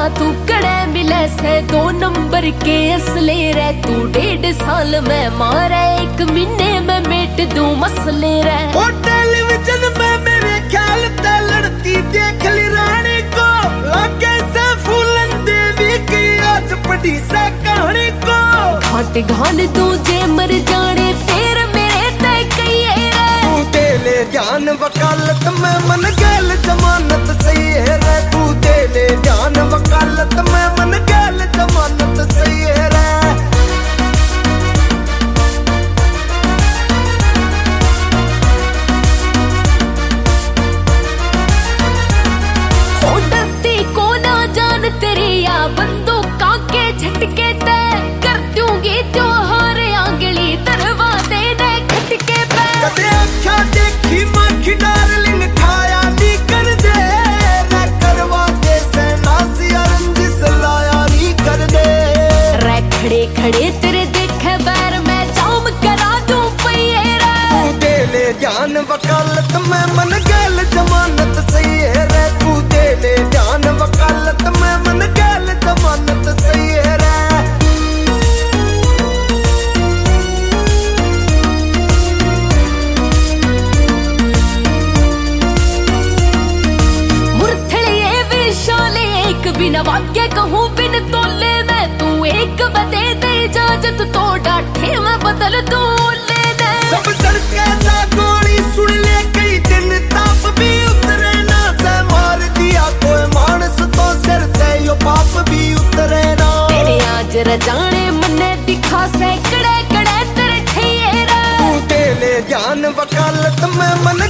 तू कड़े मिले से 2 नंबर के असले रे। तू 1.5 साल में मारे 1 महीने में मेट दूं मसले रे। ओ टेलीविजन में मेरे ख्याल ते लड़ती देख ली रानी को, लागे से फूलन देवी की आज पड़ी से कहानी को। घाट घान तू जे मर जाने फिर मेरे ते कहिए रे। तू दे ले जान वकालत में मन गैल जमानत सही है रे। तू दे ले जान वकालत में मन गैल जमानत सही है रे। तेरी या बंदूकों के झटके ते कर दूंगी त्योहार आंगली दरवाजे दे खटके पे। कदे अच्छा देखी माखी डार्लिंग खाया नी कर दे रे। करवा दे से नासी रंजिश लाया नी कर दे रे। खड़े खड़े तेरे देखे बैर में जाम करा दूं पहिए रे। तू दे ले जान वकालत में मन गैल जमानत सही है रे। तू दे ले जान वकालत में मन गैल जमानत सही है रे। मुरथड़िए विशाले एक बिना वाक्य कहूँ बिन तोले में। तू एक बदे दे इजाजत तो डाठे मैं बदल दूं ले दे। सब सड़के जा गोली सुन ले कई दिन ताप भी उतरे ना से। मार दिया कोई मानस तो सिर से यो पाप भी उतरे ना। तेरे आज रजाने मन्ने दिखा से कड़े कड़े तेरे ठैये रे। तू दे ले जान वकालत में मन